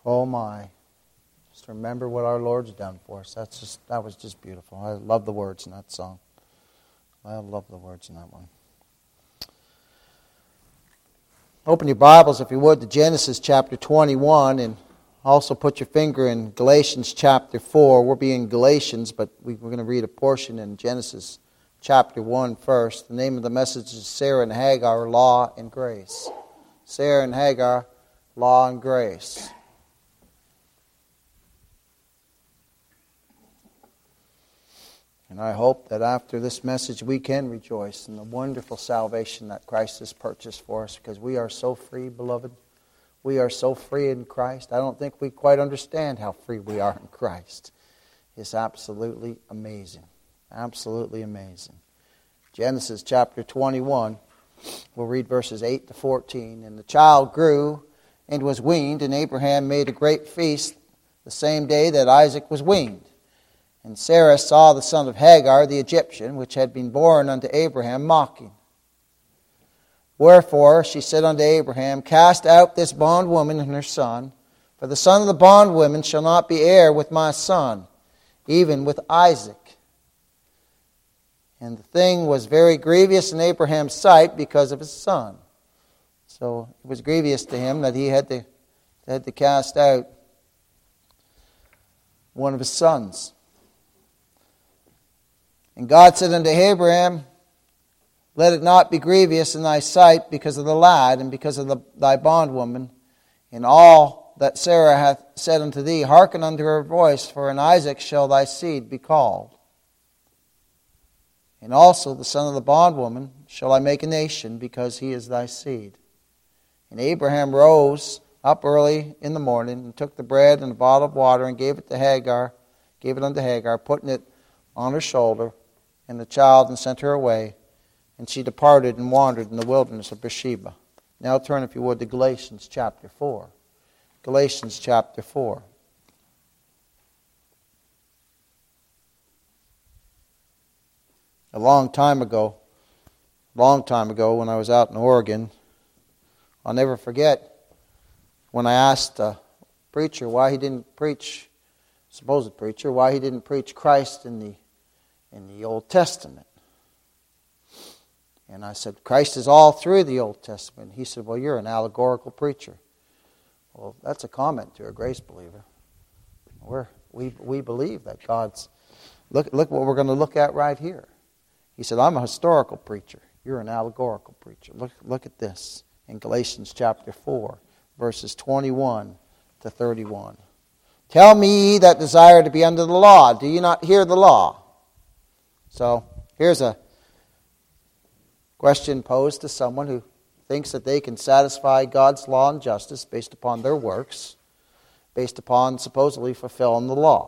Oh my. Just remember what our Lord's done for us. That was just beautiful. I love the words in that song. I love the words in that one. Open your Bibles, if you would, to Genesis chapter 21, and also put your finger in Galatians chapter 4. We'll be in Galatians, but we're going to read a portion in Genesis chapter 1 first. The name of the message is Sarah and Hagar, Law and Grace. Sarah and Hagar, Law and Grace. And I hope that after this message we can rejoice in the wonderful salvation that Christ has purchased for us, because we are so free, beloved. We are so free in Christ. I don't think we quite understand how free we are in Christ. It's absolutely amazing. Absolutely amazing. Genesis chapter 21, we'll read verses 8 to 14. And the child grew and was weaned, and Abraham made a great feast the same day that Isaac was weaned. And Sarah saw the son of Hagar, the Egyptian, which had been born unto Abraham, mocking. Wherefore she said unto Abraham, Cast out this bondwoman and her son, for the son of the bondwoman shall not be heir with my son, even with Isaac. And the thing was very grievous in Abraham's sight because of his son. So it was grievous to him that he had to cast out one of his sons. And God said unto Abraham, Let it not be grievous in thy sight because of the lad, and because of thy bondwoman. In all that Sarah hath said unto thee, hearken unto her voice, for in Isaac shall thy seed be called. And also the son of the bondwoman shall I make a nation, because he is thy seed. And Abraham rose up early in the morning, and took the bread and a bottle of water, and gave it unto Hagar, putting it on her shoulder, and the child, and sent her away. And she departed and wandered in the wilderness of Beersheba. Now turn, if you would, to Galatians chapter 4. Galatians chapter 4. A long time ago, when I was out in Oregon, I'll never forget when I asked a preacher why he didn't preach, supposed preacher, why he didn't preach Christ in the Old Testament. And I said, Christ is all through the Old Testament. He said, well, you're an allegorical preacher. Well, that's a comment to a grace believer. We believe that God's... Look what we're going to look at right here. He said, I'm a historical preacher. You're an allegorical preacher. Look at this in Galatians chapter 4, verses 21 to 31. Tell me, ye that desire to be under the law, do you not hear the law? So, here's a question posed to someone who thinks that they can satisfy God's law and justice based upon their works, based upon supposedly fulfilling the law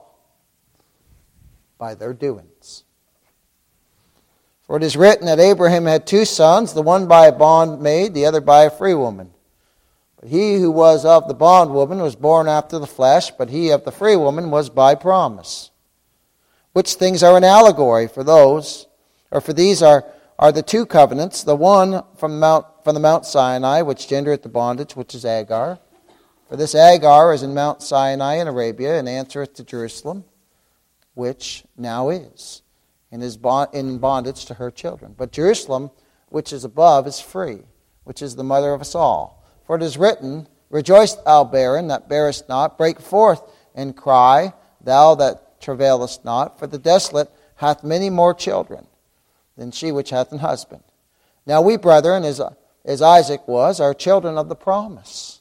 by their doings. For it is written that Abraham had two sons, the one by a bondmaid, the other by a free woman. But he who was of the bondwoman was born after the flesh, but he of the free woman was by promise. Which things are an allegory for these are the two covenants, the one from the Mount Sinai, which gendereth the bondage, which is Hagar. For this Hagar is in Mount Sinai in Arabia, and answereth to Jerusalem, which now is, and is in bondage to her children. But Jerusalem, which is above, is free, which is the mother of us all. For it is written, Rejoice, thou barren that bearest not, break forth and cry, thou that travailest not, for the desolate hath many more children than she which hath an husband. Now we, brethren, as Isaac was, are children of the promise.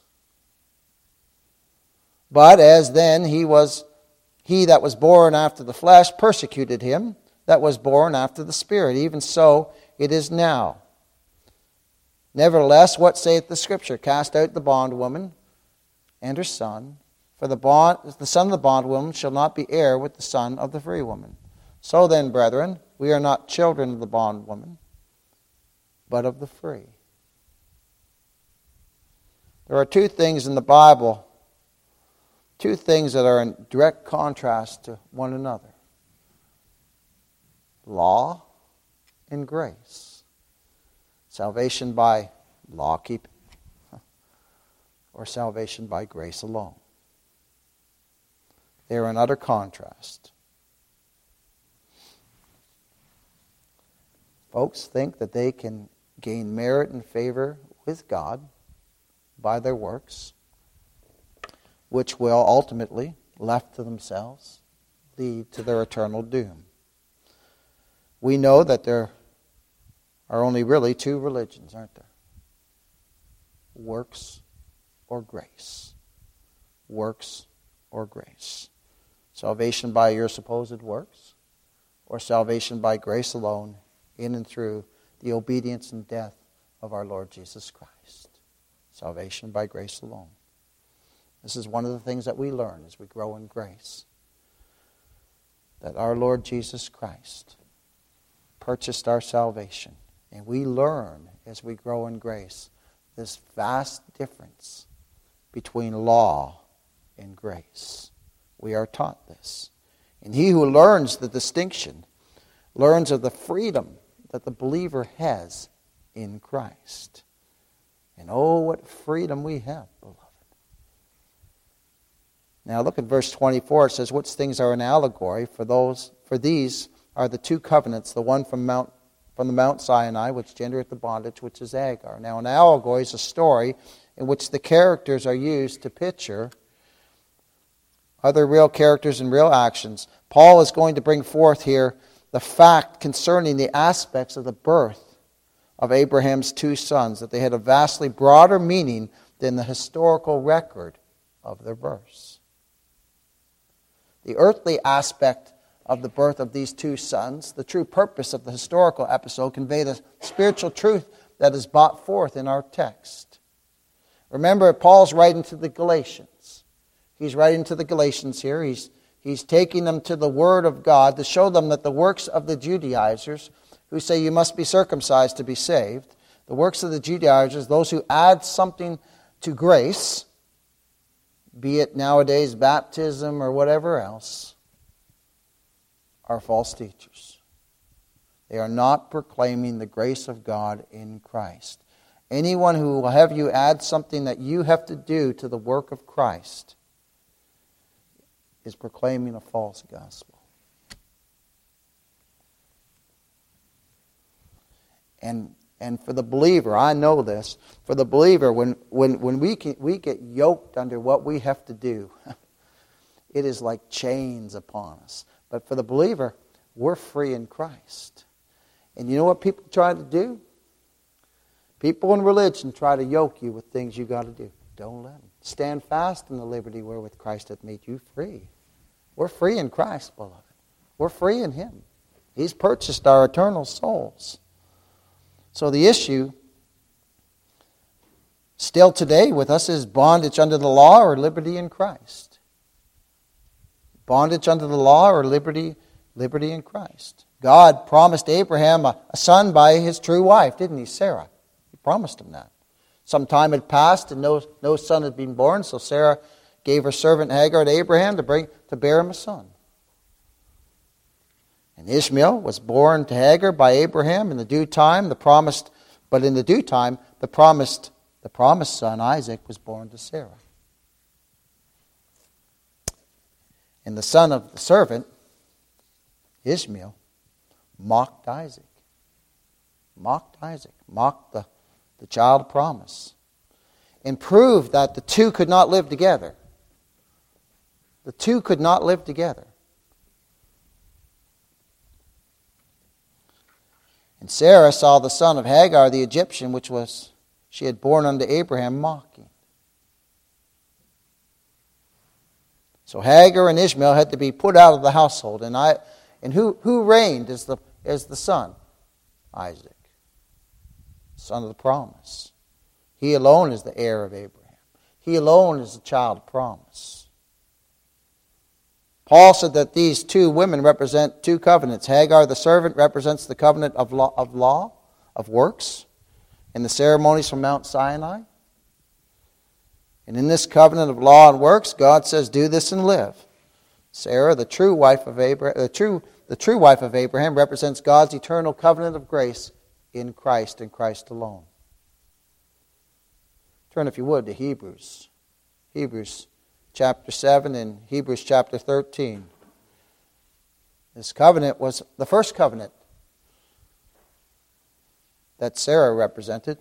But as then he that was born after the flesh persecuted him that was born after the Spirit, even so it is now. Nevertheless, what saith the Scripture? Cast out the bondwoman and her son, for the son of the bondwoman shall not be heir with the son of the free woman. So then, brethren, we are not children of the bondwoman, but of the free. There are two things in the Bible, two things that are in direct contrast to one another. Law and grace. Salvation by law keeping, or salvation by grace alone. They are in utter contrast. Folks think that they can gain merit and favor with God by their works, which will ultimately, left to themselves, lead to their eternal doom. We know that there are only really two religions, aren't there? Works or grace. Works or grace. Salvation by your supposed works, or salvation by grace alone, in and through the obedience and death of our Lord Jesus Christ. Salvation by grace alone. This is one of the things that we learn as we grow in grace. That our Lord Jesus Christ purchased our salvation. And we learn as we grow in grace this vast difference between law and grace. We are taught this. And he who learns the distinction learns of the freedom that the believer has in Christ. And oh, what freedom we have, beloved. Now look at verse 24. It says, which things are an allegory? For these are the two covenants, the one from the Mount Sinai, which gendereth the bondage, which is Hagar. Now an allegory is a story in which the characters are used to picture other real characters and real actions. Paul is going to bring forth here the fact concerning the aspects of the birth of Abraham's two sons, that they had a vastly broader meaning than the historical record of their births. The earthly aspect of the birth of these two sons, the true purpose of the historical episode, convey the spiritual truth that is brought forth in our text. Remember, Paul's writing to the Galatians. He's writing to the Galatians here. He's taking them to the Word of God to show them that the works of the Judaizers, who say you must be circumcised to be saved, the works of the Judaizers, those who add something to grace, be it nowadays baptism or whatever else, are false teachers. They are not proclaiming the grace of God in Christ. Anyone who will have you add something that you have to do to the work of Christ is proclaiming a false gospel. And for the believer, I know this, for the believer, when we get yoked under what we have to do, it is like chains upon us. But for the believer, we're free in Christ. And you know what people try to do? People in religion try to yoke you with things you got to do. Don't let them. Stand fast in the liberty wherewith Christ hath made you free. We're free in Christ, beloved. We're free in Him. He's purchased our eternal souls. So the issue still today with us is bondage under the law or liberty in Christ. Bondage under the law or liberty in Christ. God promised Abraham a son by his true wife, didn't He, Sarah? He promised him that. Some time had passed and no son had been born, so Sarah gave her servant Hagar to Abraham to bear him a son. And Ishmael was born to Hagar by Abraham in the due time. The promised son Isaac was born to Sarah. And the son of the servant, Ishmael, mocked Isaac. Mocked the child of promise. And proved that the two could not live together. The two could not live together. And Sarah saw the son of Hagar the Egyptian, which she had borne unto Abraham, mocking. So Hagar and Ishmael had to be put out of the household. And who reigned as the son? Isaac, son of the promise. He alone is the heir of Abraham. He alone is the child of promise. Paul said that these two women represent two covenants. Hagar, the servant, represents the covenant of law, of works, and the ceremonies from Mount Sinai. And in this covenant of law and works, God says, "Do this and live." Sarah, the true wife of Abraham, represents God's eternal covenant of grace in Christ and Christ alone. Turn, if you would, to Hebrews chapter 7 and Hebrews chapter 13. This covenant was the first covenant that Sarah represented.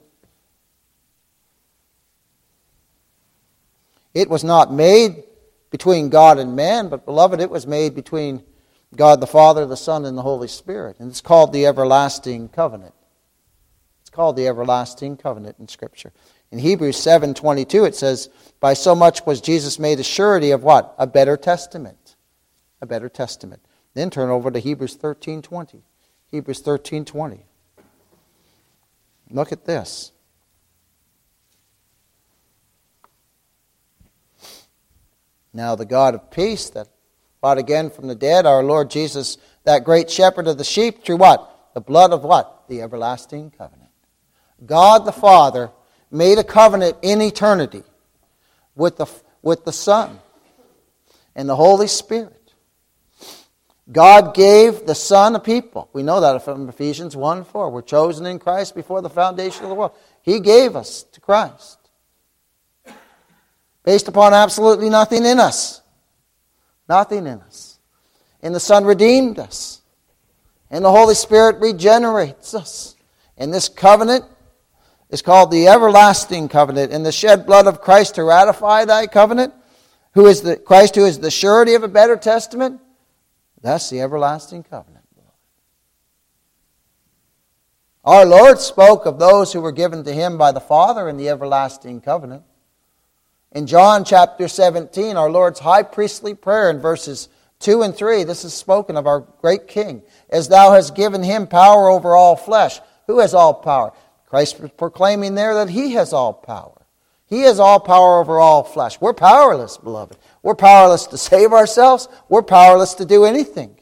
It was not made between God and man, but, beloved, it was made between God the Father, the Son, and the Holy Spirit. And it's called the everlasting covenant. It's called the everlasting covenant in Scripture. In Hebrews 7:22 it says, by so much was Jesus made a surety of what? A better testament. A better testament. Then turn over to Hebrews 13:20. Hebrews 13:20. Look at this. Now the God of peace that brought again from the dead our Lord Jesus, that great shepherd of the sheep, through what? The blood of what? The everlasting covenant. God the Father made a covenant in eternity with the Son and the Holy Spirit. God gave the Son a people. We know that from Ephesians 1:4. We're chosen in Christ before the foundation of the world. He gave us to Christ based upon absolutely nothing in us. Nothing in us. And the Son redeemed us. And the Holy Spirit regenerates us. And this covenant is called the everlasting covenant. And the shed blood of Christ to ratify that covenant, Christ who is the surety of a better testament, that's the everlasting covenant. Our Lord spoke of those who were given to Him by the Father in the everlasting covenant. In John chapter 17, our Lord's high priestly prayer in verses 2 and 3, this is spoken of our great King. As thou hast given Him power over all flesh. Who has all power? Christ was proclaiming there that He has all power. He has all power over all flesh. We're powerless, beloved. We're powerless to save ourselves. We're powerless to do anything.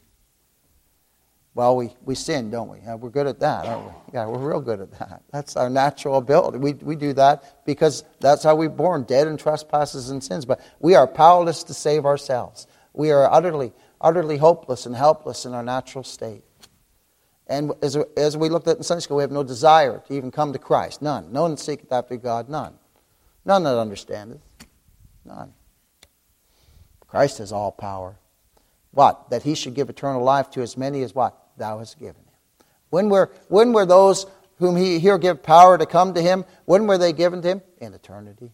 Well, we sin, don't we? We're good at that, aren't we? Yeah, we're real good at that. That's our natural ability. We do that because that's how we're born, dead in trespasses and sins. But we are powerless to save ourselves. We are utterly hopeless and helpless in our natural state. And as we looked at in Sunday school, we have no desire to even come to Christ. None. None seeketh after God. None. None that understandeth. None. Christ has all power. What? That He should give eternal life to as many as what? Thou hast given Him. When were those whom He'll give power to come to Him, when were they given to Him? In eternity.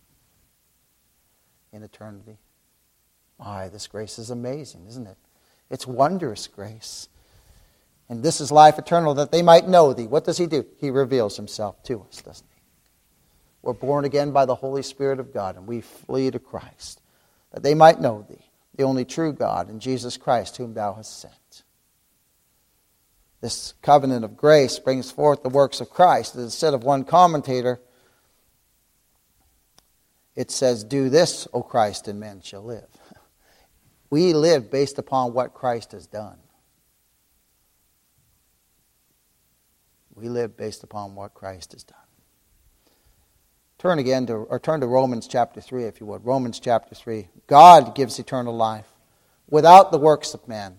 In eternity. My, this grace is amazing, isn't it? It's wondrous grace. And this is life eternal, that they might know Thee. What does He do? He reveals Himself to us, doesn't He? We're born again by the Holy Spirit of God, and we flee to Christ, that they might know Thee, the only true God, and Jesus Christ, whom Thou hast sent. This covenant of grace brings forth the works of Christ. Instead of one commentator, it says, do this, O Christ, and men shall live. We live based upon what Christ has done. We live based upon what Christ has done. Turn to Romans chapter 3, if you would. Romans chapter 3. God gives eternal life without the works of man.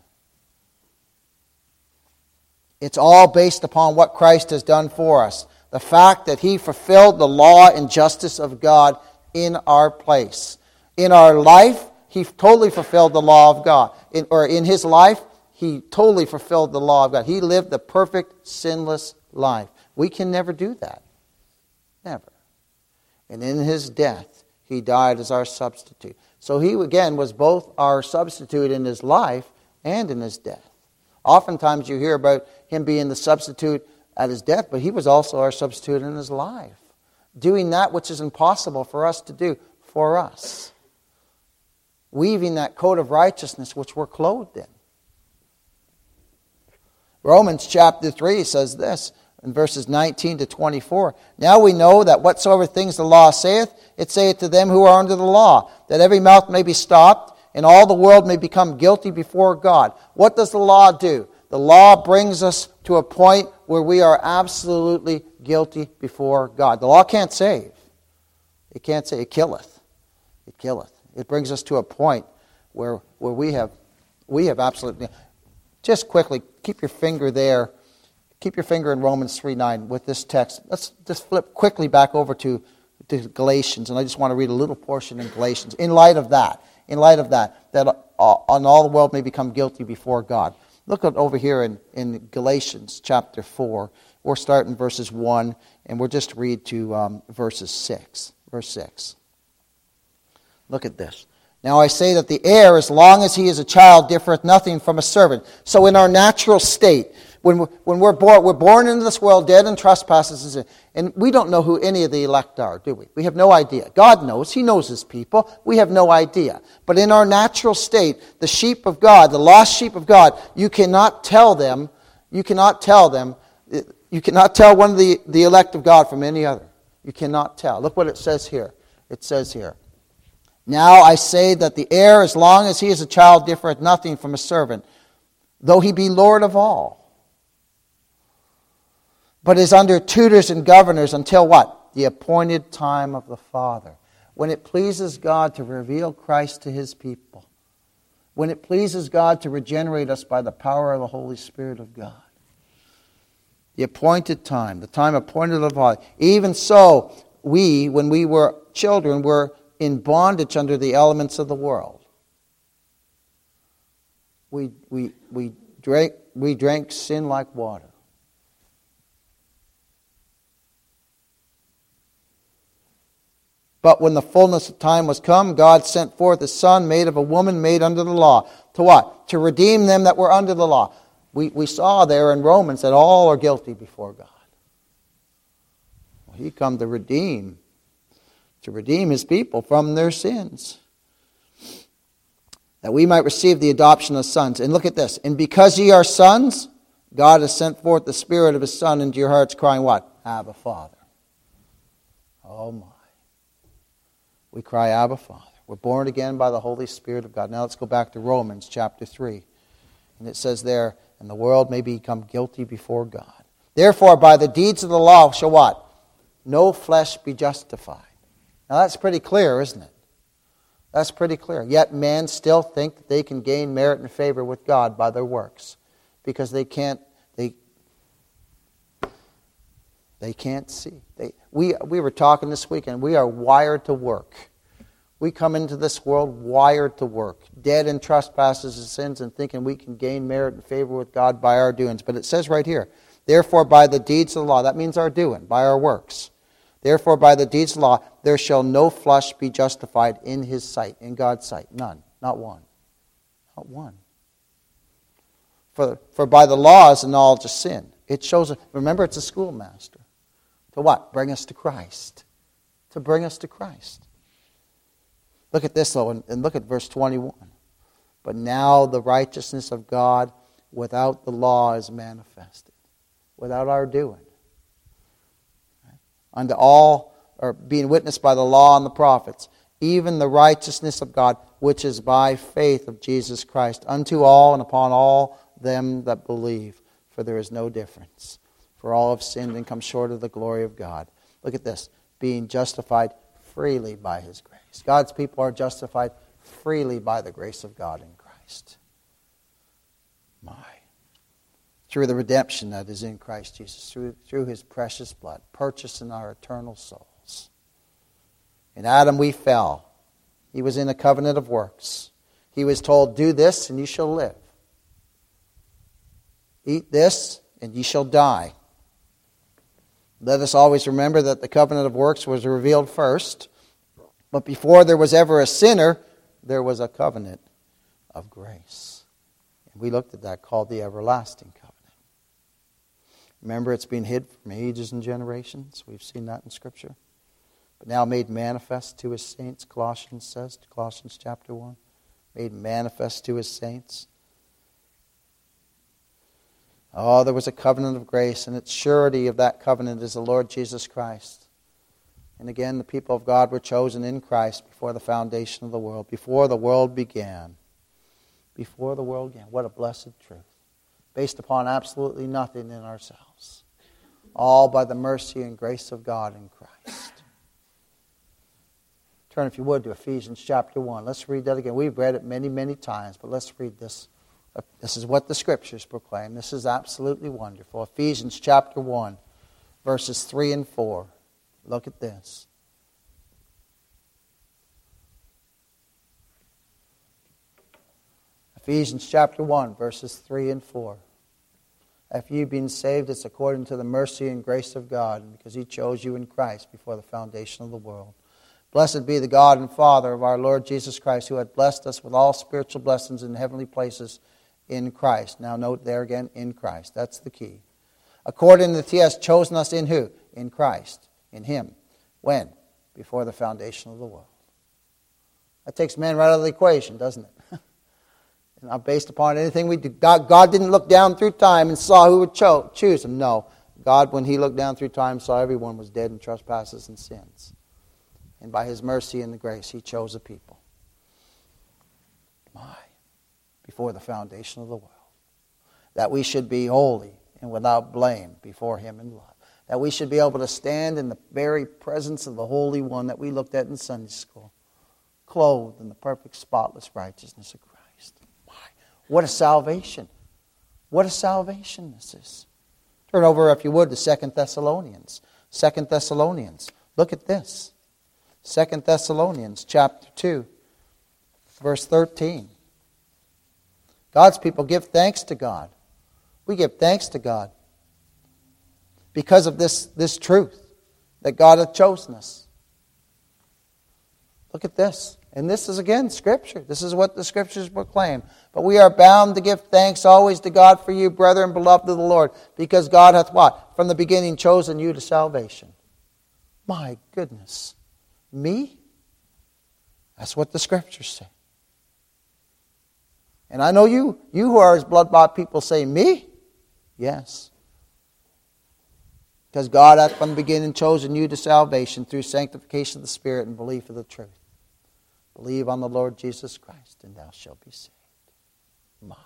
It's all based upon what Christ has done for us. The fact that He fulfilled the law and justice of God in our place. In our life, He totally fulfilled the law of God. In His life, He totally fulfilled the law of God. He lived the perfect, sinless life. We can never do that. Never. And in His death, He died as our substitute. So He, again, was both our substitute in His life and in His death. Oftentimes you hear about Him being the substitute at His death, but He was also our substitute in His life, doing that which is impossible for us to do for us, weaving that coat of righteousness which we're clothed in. Romans chapter 3 says this, in verses 19 to 24. Now we know that whatsoever things the law saith, it saith to them who are under the law, that every mouth may be stopped, and all the world may become guilty before God. What does the law do? The law brings us to a point where we are absolutely guilty before God. The law can't save. It can't save. It killeth. It killeth. It brings us to a point where we have absolutely... Just quickly, keep your finger there. Keep your finger in Romans 3:9 with this text. Let's just flip quickly back over to to Galatians, and I just want to read a little portion in Galatians. In light of that, that on all the world may become guilty before God. Look at over here in Galatians chapter 4. We'll start in verses 1, and we'll just read to verses 6. Verse 6. Look at this. Now I say that the heir, as long as he is a child, differeth nothing from a servant. So in our natural state, when we're born into this world dead in trespasses, and we don't know who any of the elect are, do we? We have no idea. God knows. He knows his people. We have no idea. But in our natural state, the sheep of God, the lost sheep of God, you cannot tell one of the elect of God from any other. You cannot tell. Look what it says here. It says here, now I say that the heir, as long as he is a child, differeth nothing from a servant, though he be Lord of all, but is under tutors and governors until what? The appointed time of the Father. When it pleases God to reveal Christ to his people. When it pleases God to regenerate us by the power of the Holy Spirit of God. The appointed time, the time appointed of the Father. Even so, we, when we were children, were in bondage under the elements of the world. We drank sin like water. But when the fullness of time was come, God sent forth a Son, made of a woman, made under the law. To what? To redeem them that were under the law. We saw there in Romans that all are guilty before God. Well, he come to redeem his people from their sins, that we might receive the adoption of sons. And look at this. And because ye are sons, God has sent forth the Spirit of his Son into your hearts, crying what? Abba, Father. Oh my. We cry, Abba, Father. We're born again by the Holy Spirit of God. Now let's go back to Romans chapter 3. And it says there, and the world may become guilty before God. Therefore, by the deeds of the law shall what? No flesh be justified. Now that's pretty clear, isn't it? That's pretty clear. Yet men still think that they can gain merit and favor with God by their works. Because they can't see. We were talking this weekend. We are wired to work. We come into this world wired to work. Dead in trespasses and sins and thinking we can gain merit and favor with God by our doings. But it says right here, therefore by the deeds of the law, that means our doing, by our works. Therefore, by the deeds of the law, there shall no flesh be justified in his sight, in God's sight. None. Not one. Not one. For by the law is the knowledge of sin. It shows, remember, it's a schoolmaster. To what? Bring us to Christ. To bring us to Christ. Look at this, though, and look at verse 21. But now the righteousness of God without the law is manifested. Without our doing. Unto all, or being witnessed by the law and the prophets, even the righteousness of God, which is by faith of Jesus Christ, unto all and upon all them that believe. For there is no difference. For all have sinned and come short of the glory of God. Look at this. Being justified freely by his grace. God's people are justified freely by the grace of God in Christ. Through the redemption that is in Christ Jesus, through his precious blood, purchasing our eternal souls. In Adam we fell. He was in a covenant of works. He was told, do this and you shall live. Eat this and ye shall die. Let us always remember that the covenant of works was revealed first. But before there was ever a sinner, there was a covenant of grace. And we looked at that, called the everlasting covenant. Remember, it's been hid from ages and generations. We've seen that in Scripture. But now made manifest to his saints, Colossians says, Colossians chapter 1. Made manifest to his saints. Oh, there was a covenant of grace, and its surety of that covenant is the Lord Jesus Christ. And again, the people of God were chosen in Christ before the foundation of the world, before the world began. Before the world began. What a blessed truth. Based upon absolutely nothing in ourselves. All by the mercy and grace of God in Christ. Turn, if you would, to Ephesians chapter 1. Let's read that again. We've read it many, many times, but let's read this. This is what the Scriptures proclaim. This is absolutely wonderful. Ephesians chapter 1, verses 3 and 4. Look at this. Ephesians chapter 1, verses 3 and 4. After you've been saved, it's according to the mercy and grace of God, and because He chose you in Christ before the foundation of the world. Blessed be the God and Father of our Lord Jesus Christ, who hath blessed us with all spiritual blessings in heavenly places in Christ. Now note there again, in Christ. That's the key. According that He has chosen us in who? In Christ. In Him. When? Before the foundation of the world. That takes man right out of the equation, doesn't it? Not based upon anything we do. God didn't look down through time and saw who would choose Him. No. God, when He looked down through time, saw everyone was dead in trespasses and sins. And by His mercy and the grace, He chose a people. Before the foundation of the world. That we should be holy and without blame before Him in love. That we should be able to stand in the very presence of the Holy One that we looked at in Sunday school. Clothed in the perfect, spotless righteousness of Christ. What a salvation. What a salvation this is. Turn over, if you would, to 2 Thessalonians. 2 Thessalonians. Look at this. 2 Thessalonians chapter 2, verse 13. God's people give thanks to God. We give thanks to God because of this truth that God hath chosen us. Look at this. And this is, again, Scripture. This is what the Scriptures proclaim. But we are bound to give thanks always to God for you, brethren, beloved of the Lord, because God hath what? From the beginning chosen you to salvation. My goodness. Me? That's what the Scriptures say. And I know you who are His blood-bought people say, me? Yes. Because God hath from the beginning chosen you to salvation through sanctification of the Spirit and belief of the truth. Believe on the Lord Jesus Christ, and thou shalt be saved. My.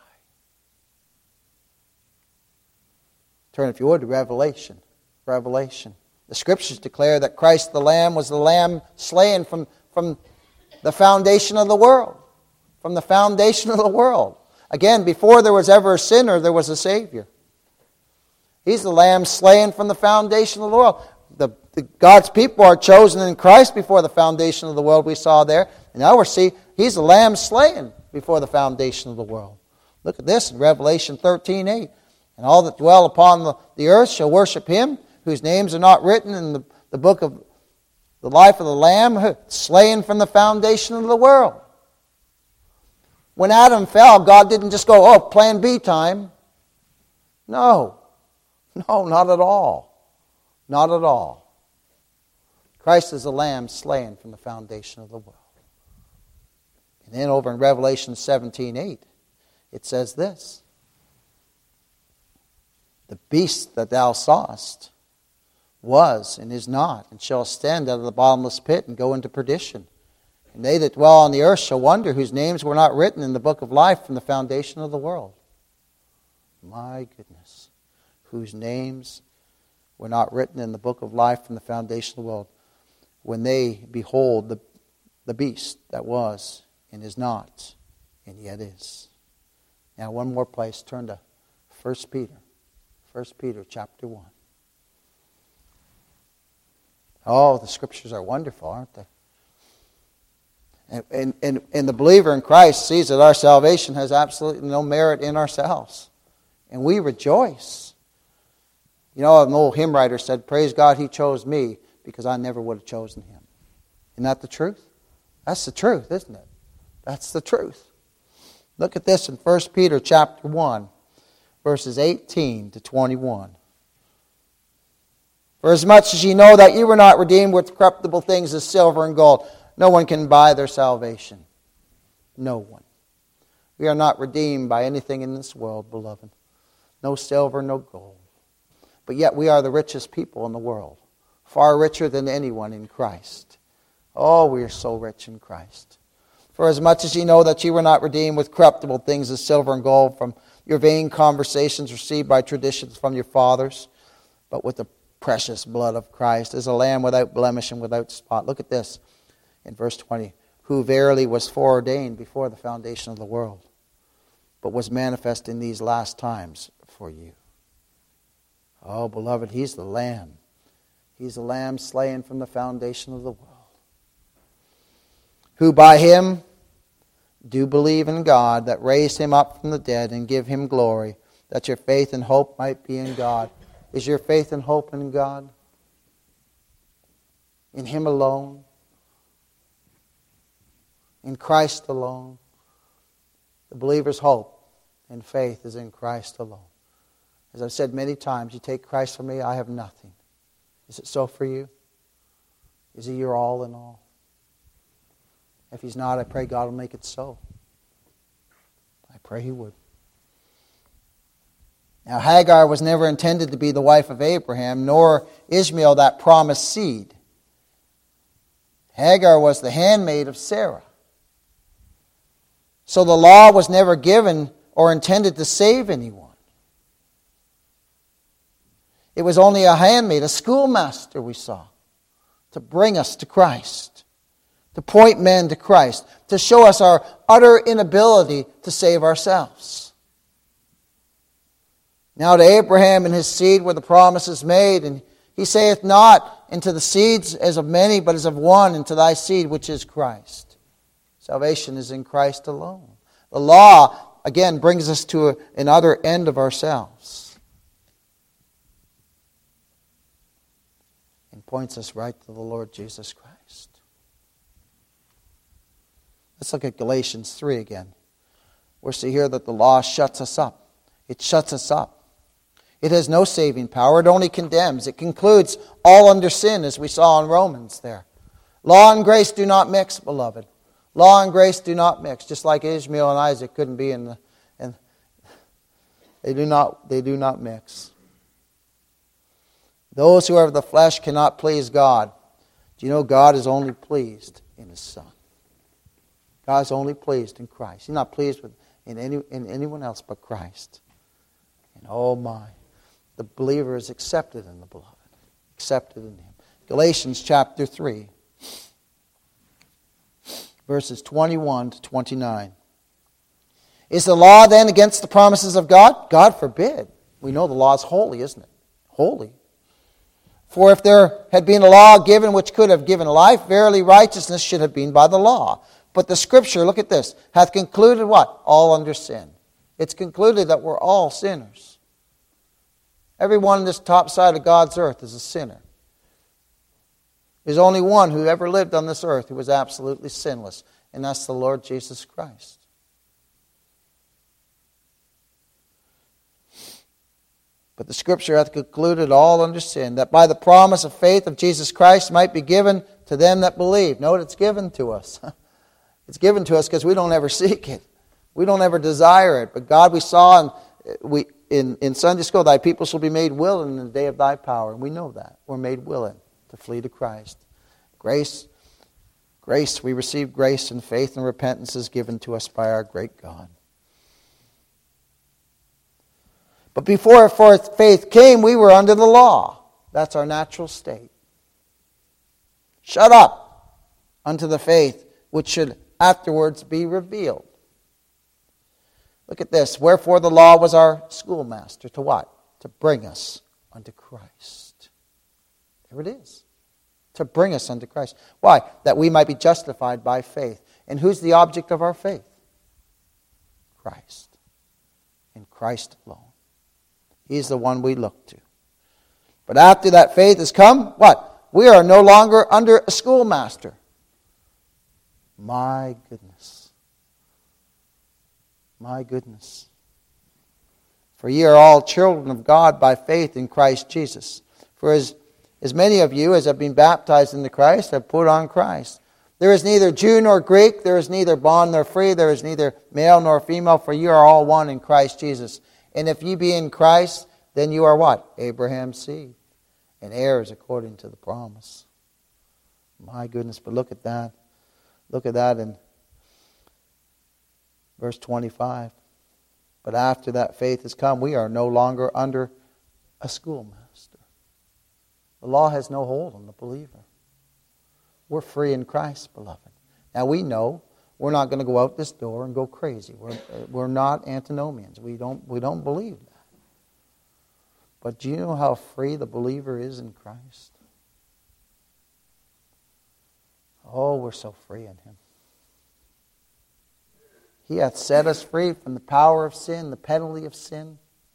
Turn, if you would, to Revelation. Revelation. The Scriptures declare that Christ the Lamb was the Lamb slain from the foundation of the world. From the foundation of the world. Again, before there was ever a sinner, there was a Savior. He's the Lamb slain from the foundation of the world. God's people are chosen in Christ before the foundation of the world, we saw there. And now we see He's the Lamb slain before the foundation of the world. Look at this in Revelation 13:8. And all that dwell upon the earth shall worship Him, whose names are not written in the book of the life of the Lamb, slain from the foundation of the world. When Adam fell, God didn't just go, oh, plan B time. No, not at all. Not at all. Christ is the Lamb slain from the foundation of the world. And then over in Revelation 17:8, it says this. The beast that thou sawest was and is not, and shall ascend out of the bottomless pit and go into perdition. And they that dwell on the earth shall wonder, whose names were not written in the book of life from the foundation of the world. My goodness. Whose names were not written in the book of life from the foundation of the world, when they behold the beast that was and is not and yet is. Now one more place, turn to 1 Peter. 1 Peter chapter 1. Oh, the Scriptures are wonderful, aren't they? And the believer in Christ sees that our salvation has absolutely no merit in ourselves. And we rejoice. You know, an old hymn writer said, praise God He chose me because I never would have chosen Him. Isn't that the truth? That's the truth, isn't it? That's the truth. Look at this in 1 Peter chapter 1, verses 18 to 21. For as much as ye know that ye were not redeemed with corruptible things as silver and gold, no one can buy their salvation. No one. We are not redeemed by anything in this world, beloved. No silver, no gold. But yet we are the richest people in the world. Far richer than anyone in Christ. Oh, we are so rich in Christ. For as much as ye know that ye were not redeemed with corruptible things as silver and gold from your vain conversations received by traditions from your fathers, but with the precious blood of Christ, as a lamb without blemish and without spot. Look at this in verse 20. Who verily was foreordained before the foundation of the world, but was manifest in these last times for you. Oh, beloved, He's the Lamb. He's the Lamb slain from the foundation of the world. Who by Him do believe in God that raised him up from the dead and give him glory, that your faith and hope might be in God. Is your faith and hope in God? In him alone? In Christ alone? The believer's hope and faith is in Christ alone. As I've said many times, you take Christ from me, I have nothing. Is it so for you? Is he your all in all? If he's not, I pray God will make it so. I pray he would. Now, Hagar was never intended to be the wife of Abraham, nor Ishmael that promised seed. Hagar was the handmaid of Sarah. So the law was never given or intended to save anyone. It was only a handmaid, a schoolmaster we saw, to bring us to Christ, to point men to Christ, to show us our utter inability to save ourselves. Now to Abraham and his seed were the promises made, and he saith not into the seeds as of many, but as of one, into thy seed, which is Christ. Salvation is in Christ alone. The law, again, brings us to another end of ourselves. And points us right to the Lord Jesus Christ. Let's look at Galatians 3 again. We're see here that the law shuts us up. It shuts us up. It has no saving power. It only condemns. It concludes all under sin, as we saw in Romans there. Law and grace do not mix, beloved. Law and grace do not mix. Just like Ishmael and Isaac couldn't be in the... And they do not mix. Those who are of the flesh cannot please God. Do you know God is only pleased in His Son? God is only pleased in Christ. He's not pleased in anyone else but Christ. And oh my, the believer is accepted in the beloved. Accepted in Him. Galatians chapter 3, verses 21 to 29. Is the law then against the promises of God? God forbid. We know the law is holy, isn't it? Holy. For if there had been a law given which could have given life, verily righteousness should have been by the law. But the Scripture, look at this, hath concluded what? All under sin. It's concluded that we're all sinners. Everyone on this top side of God's earth is a sinner. There's only one who ever lived on this earth who was absolutely sinless, and that's the Lord Jesus Christ. But the Scripture hath concluded all under sin, that by the promise of faith of Jesus Christ might be given to them that believe. Note, it's given to us. It's given to us because we don't ever seek it. We don't ever desire it. But God, we saw in Sunday school, thy people shall be made willing in the day of thy power. And we know that. We're made willing to flee to Christ. Grace, we receive grace and faith and repentance is given to us by our great God. But before faith came, we were under the law. That's our natural state. Shut up unto the faith which should afterwards be revealed. Look at this. Wherefore the law was our schoolmaster. To what? To bring us unto Christ. There it is. To bring us unto Christ. Why? That we might be justified by faith. And who's the object of our faith? Christ. In Christ alone. He's the one we look to. But after that faith has come, what? We are no longer under a schoolmaster. My goodness. My goodness. For ye are all children of God by faith in Christ Jesus. For as many of you as have been baptized into Christ have put on Christ. There is neither Jew nor Greek, there is neither bond nor free, there is neither male nor female, for you are all one in Christ Jesus. And if ye be in Christ, then you are what? Abraham's seed. And heirs according to the promise. My goodness, but look at that. Look at that in verse 25. But after that faith has come, we are no longer under a schoolmaster. The law has no hold on the believer. We're free in Christ, beloved. Now we know we're not going to go out this door and go crazy. We're not antinomians. We don't believe that. But do you know how free the believer is in Christ? Oh, we're so free in Him. He hath set us free from the power of sin, the penalty of sin.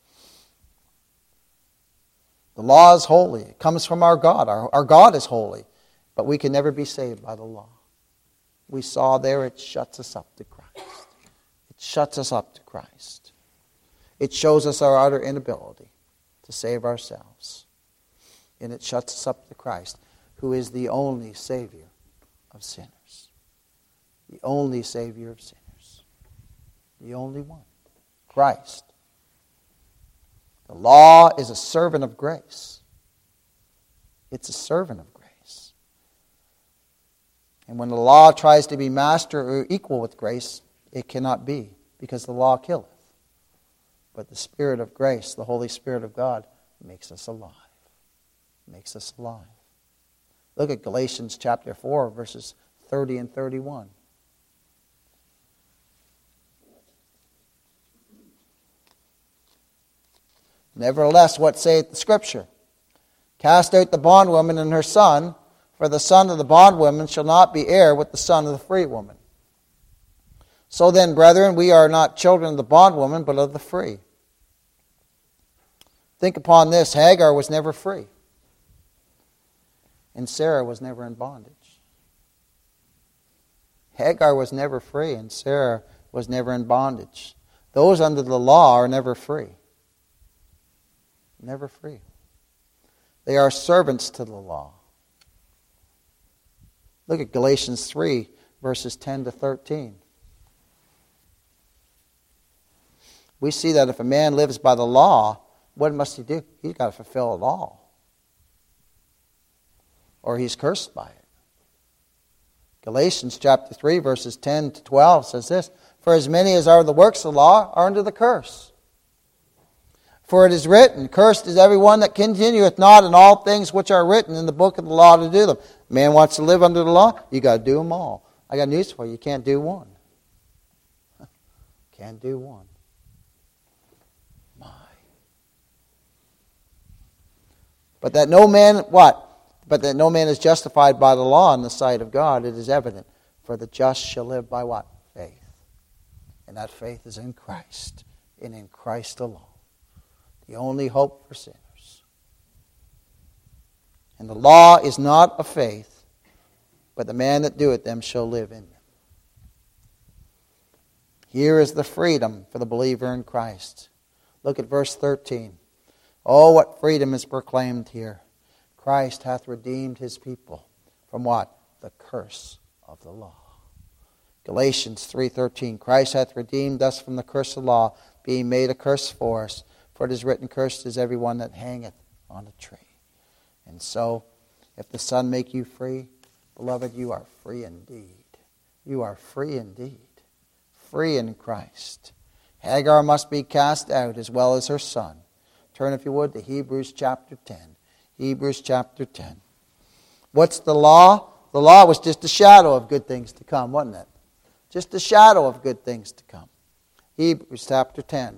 The law is holy. It comes from our God. Our God is holy. But we can never be saved by the law. We saw there it shuts us up to Christ. It shuts us up to Christ. It shows us our utter inability to save ourselves. And it shuts us up to Christ, who is the only Savior of sinners. The only Savior of sinners. The only one. Christ. The law is a servant of grace. It's a servant of grace. And when the law tries to be master or equal with grace, it cannot be, because the law killeth. But the Spirit of grace, the Holy Spirit of God, makes us alive. Makes us alive. Look at Galatians chapter 4, verses 30 and 31. Nevertheless, what saith the Scripture? Cast out the bondwoman and her son, for the son of the bondwoman shall not be heir with the son of the free woman. So then, brethren, we are not children of the bondwoman, but of the free. Think upon this. Hagar was never free. And Sarah was never in bondage. Hagar was never free, and Sarah was never in bondage. Those under the law are never free. Never free. They are servants to the law. Look at Galatians 3, verses 10 to 13. We see that if a man lives by the law, what must he do? He's got to fulfill it all. Or he's cursed by it. Galatians chapter 3, verses 10 to 12 says this, For as many as are the works of the law are under the curse. For it is written, Cursed is everyone that continueth not in all things which are written in the book of the law to do them. Man wants to live under the law, you got to do them all. I got news for you, you can't do one. Can't do one. My. But that no man, what? But that no man is justified by the law in the sight of God, it is evident. For the just shall live by what? Faith. And that faith is in Christ, and in Christ alone. The only hope for sinners. And the law is not of faith, but the man that doeth them shall live in them. Here is the freedom for the believer in Christ. Look at verse 13. Oh, what freedom is proclaimed here. Christ hath redeemed his people from what? The curse of the law. Galatians 3:13. Christ hath redeemed us from the curse of the law, being made a curse for us. For it is written, Cursed is everyone that hangeth on a tree. And so, if the Son make you free, beloved, you are free indeed. You are free indeed. Free in Christ. Hagar must be cast out as well as her son. Turn, if you would, to Hebrews chapter 10. Hebrews chapter 10. What's the law? The law was just a shadow of good things to come, wasn't it? Just a shadow of good things to come. Hebrews chapter 10.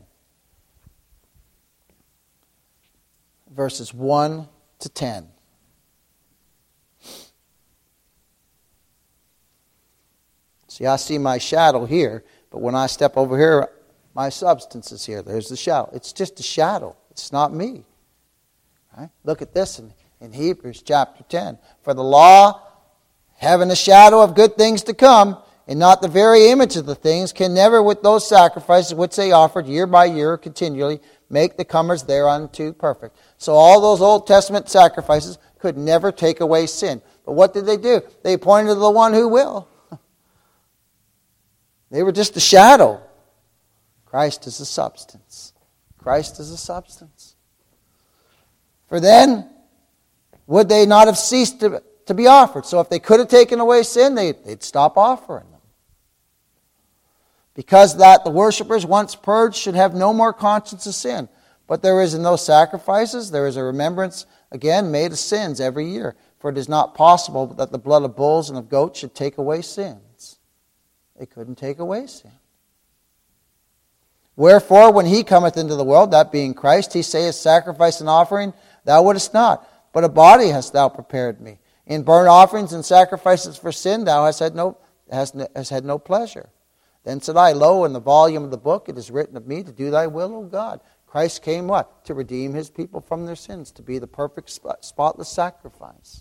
Verses 1 to 10. See, I see my shadow here, but when I step over here, my substance is here. There's the shadow. It's just a shadow. It's not me. Right? Look at this in Hebrews chapter 10. For the law, having a shadow of good things to come, and not the very image of the things, can never with those sacrifices which they offered year by year continually make the comers thereunto perfect. So all those Old Testament sacrifices could never take away sin. But what did they do? They pointed to the one who will. They were just a shadow. Christ is the substance. Christ is the substance. For then, would they not have ceased to be offered? So if they could have taken away sin, they'd stop offering them. Because that the worshippers once purged should have no more conscience of sin. But there is in those sacrifices, there is a remembrance, again, made of sins every year. For it is not possible that the blood of bulls and of goats should take away sins. They couldn't take away sin. Wherefore, when he cometh into the world, that being Christ, he saith, Sacrifice and offering thou wouldest not, but a body hast thou prepared me. In burnt offerings and sacrifices for sin thou hast had no pleasure. Then said I, Lo, in the volume of the book it is written of me to do thy will, O God. Christ came what? To redeem his people from their sins, to be the perfect, spotless sacrifice.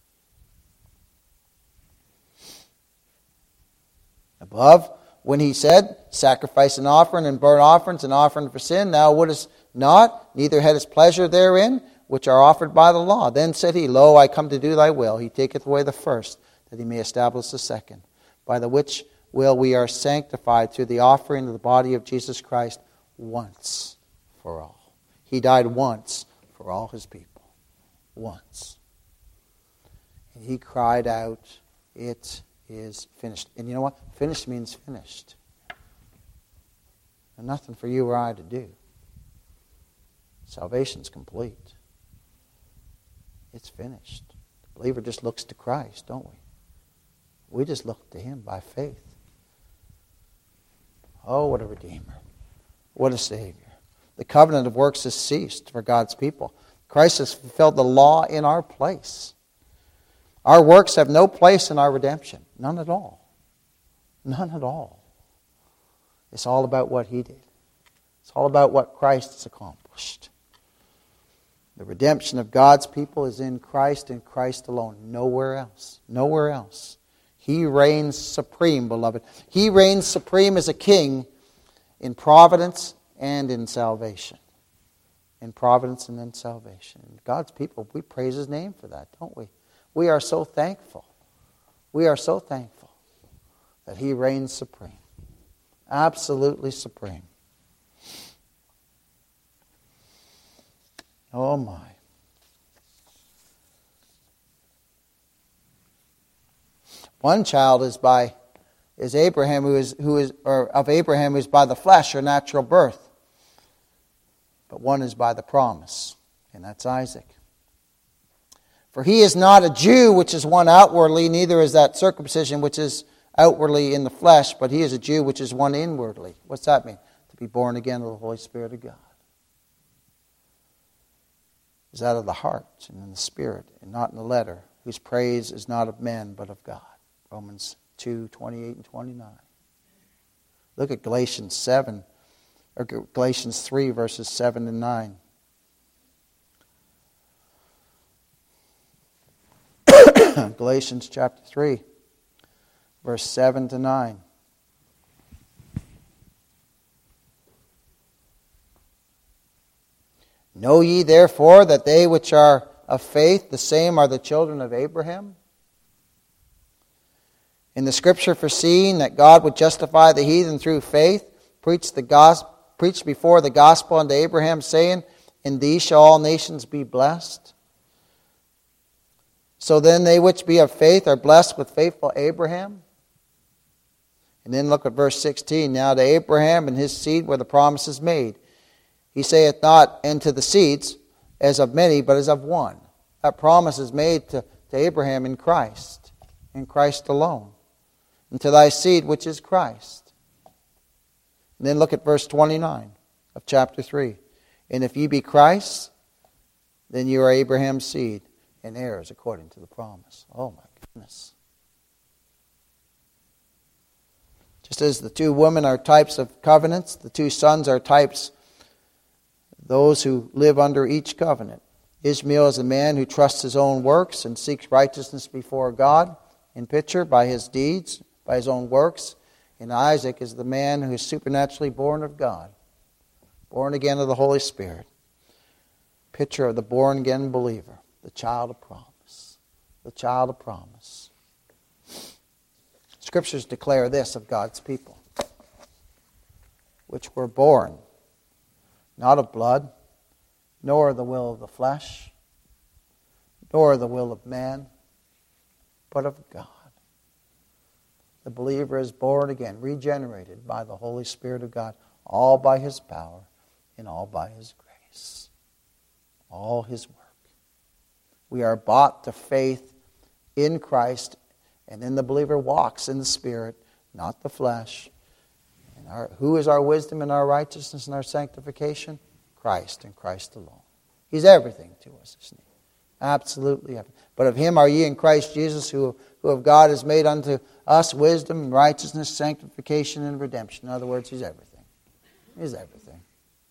Above, when he said, Sacrifice and offering and burnt offerings and offering for sin, thou wouldest not, neither hadst pleasure therein, which are offered by the law. Then said he, Lo, I come to do thy will. He taketh away the first, that he may establish the second, by the which will we are sanctified through the offering of the body of Jesus Christ once for all. He died once for all his people. Once. And he cried out, It is finished. And you know what? Finished means finished. And nothing for you or I to do. Salvation's complete. It's finished. The believer just looks to Christ, don't we? We just look to him by faith. Oh, what a Redeemer. What a Savior. The covenant of works has ceased for God's people. Christ has fulfilled the law in our place. Our works have no place in our redemption. None at all. None at all. It's all about what he did. It's all about what Christ has accomplished. The redemption of God's people is in Christ and Christ alone. Nowhere else. Nowhere else. He reigns supreme, beloved. He reigns supreme as a king in providence and in salvation. In providence and in salvation. And God's people, we praise his name for that, don't we? We are so thankful. We are so thankful that he reigns supreme. Absolutely supreme. Oh my. One child is Abraham who is of Abraham who is by the flesh or natural birth. But one is by the promise, and that's Isaac. For he is not a Jew which is one outwardly, neither is that circumcision which is outwardly in the flesh, but he is a Jew which is one inwardly. What's that mean? To be born again of the Holy Spirit of God. Is out of the heart and in the Spirit, and not in the letter, whose praise is not of men, but of God. Romans 2:28 and 29. Look at Galatians 3, verses 7 and 9. Galatians chapter 3, verse 7 to 9. Know ye therefore that they which are of faith, the same are the children of Abraham? In the Scripture foreseeing that God would justify the heathen through faith, preached before the gospel unto Abraham, saying, In thee shall all nations be blessed. So then they which be of faith are blessed with faithful Abraham. And then look at verse 16. Now to Abraham and his seed were the promises made. He saith not, and to the seeds, as of many, but as of one. That promise is made to Abraham in Christ alone. And to thy seed, which is Christ. And then look at verse 29 of chapter 3. And if ye be Christ, then you are Abraham's seed, and heirs according to the promise. Oh my goodness. Just as the two women are types of covenants, the two sons are types of those who live under each covenant. Ishmael is a man who trusts his own works and seeks righteousness before God, in picture by his deeds, by his own works. And Isaac is the man who is supernaturally born of God, born again of the Holy Spirit. Picture of the born-again believer, the child of promise. The child of promise. Scriptures declare this of God's people, which were born, not of blood, nor of the will of the flesh, nor of the will of man, but of God. The believer is born again, regenerated by the Holy Spirit of God, all by his power and all by his grace. All his work. We are bought to faith in Christ, and then the believer walks in the Spirit, not the flesh. And who is our wisdom and our righteousness and our sanctification? Christ and Christ alone. He's everything to us, isn't he? Absolutely everything. But of him are ye in Christ Jesus, who of God is made unto us wisdom and righteousness, sanctification and redemption. In other words, he's everything. He's everything.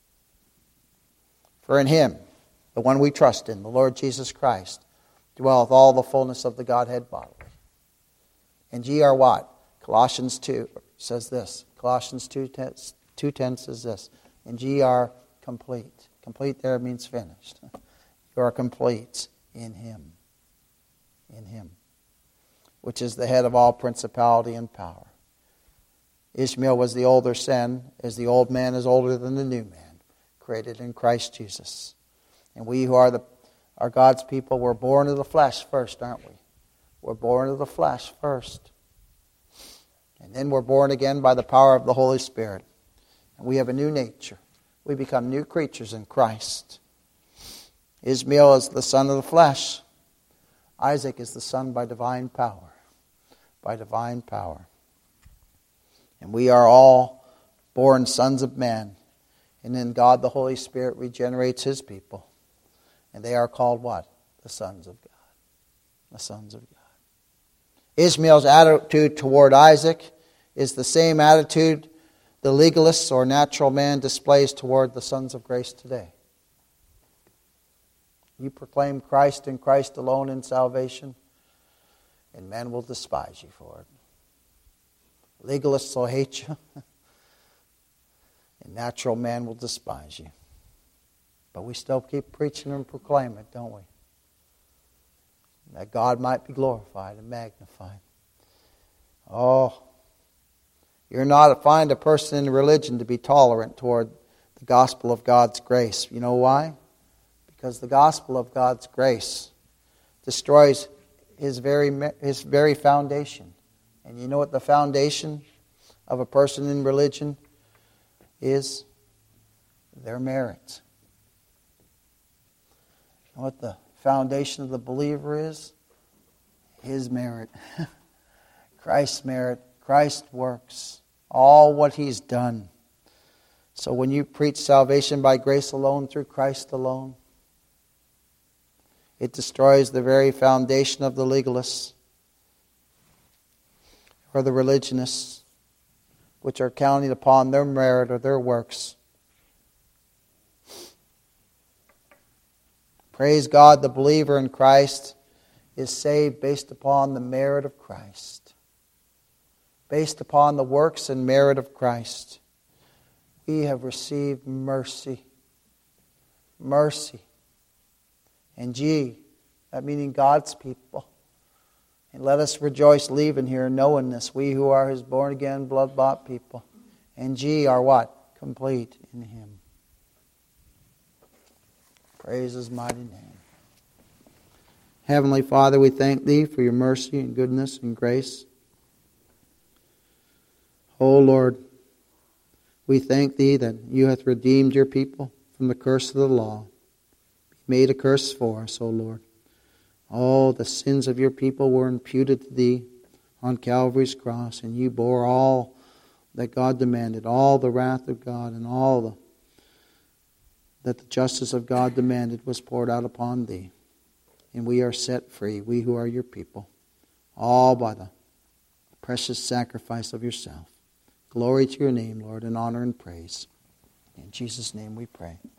For in him, the one we trust in, the Lord Jesus Christ, dwelleth all the fullness of the Godhead bodily. And ye are what? Colossians 2 says this. Colossians 2:10 says this. And ye are complete. Complete there means finished. You are complete in him. In him. Which is the head of all principality and power. Ishmael was the older son, as the old man is older than the new man, created in Christ Jesus. And we who are God's people, we're born of the flesh first, aren't we? We're born of the flesh first. And then we're born again by the power of the Holy Spirit. And we have a new nature. We become new creatures in Christ. Ishmael is the son of the flesh. Isaac is the son by divine power. By divine power. And we are all born sons of men. And then God, the Holy Spirit, regenerates his people. And they are called what? The sons of God. The sons of God. Ishmael's attitude toward Isaac is the same attitude the legalist or natural man displays toward the sons of grace today. You proclaim Christ and Christ alone in salvation, and men will despise you for it. Legalists will hate you, and natural man will despise you. But we still keep preaching and proclaiming it, don't we? That God might be glorified and magnified. Oh, you're not to find a person in religion to be tolerant toward the gospel of God's grace. You know why? Because the gospel of God's grace destroys his very foundation. And you know what the foundation of a person in religion is? Their merit. You know what the foundation of the believer is? His merit. Christ's merit. Christ's works. All what he's done. So when you preach salvation by grace alone, through Christ alone, it destroys the very foundation of the legalists or the religionists, which are counting upon their merit or their works. Praise God, the believer in Christ is saved based upon the merit of Christ. Based upon the works and merit of Christ. We have received mercy. Mercy. And ye, that meaning God's people. And let us rejoice leaving here knowing this, we who are his born-again, blood-bought people. And ye are what? Complete in him. Praise his mighty name. Heavenly Father, we thank thee for your mercy and goodness and grace. O Lord, we thank thee that you hath redeemed your people from the curse of the law. Made a curse for us, O Lord. All the sins of your people were imputed to thee on Calvary's cross, and you bore all that God demanded, all the wrath of God, and all that the justice of God demanded was poured out upon thee. And we are set free, we who are your people, all by the precious sacrifice of yourself. Glory to your name, Lord, and honor and praise. In Jesus' name we pray.